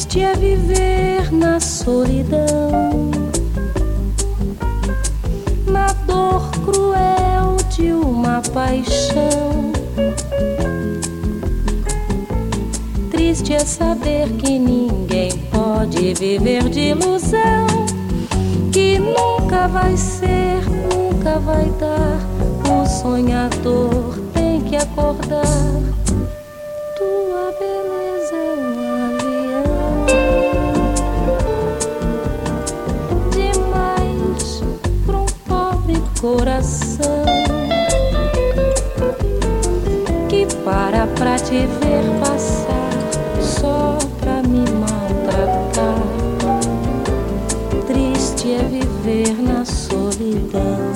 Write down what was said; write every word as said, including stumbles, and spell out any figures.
Triste é viver na solidão, na dor cruel de uma paixão. Triste é saber que ninguém pode viver de ilusão, que nunca vai ser, nunca vai dar. O sonhador tem que acordar. Tua beleza é um avião demais pra um pobre coração que para pra te ver passar só pra me maltratar. Triste é viver na solidão.